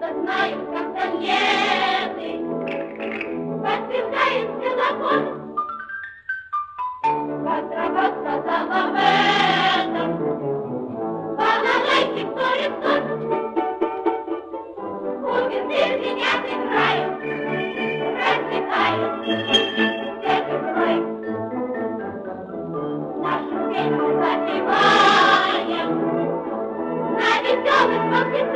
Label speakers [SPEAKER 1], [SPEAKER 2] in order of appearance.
[SPEAKER 1] что знают, как Дальены, подтверждается закон. Костромов сказал об этом, балалайки вторит сон. Кубинцы звенят играют, развлекают всех игрой. Нашу песню запеваем, на веселых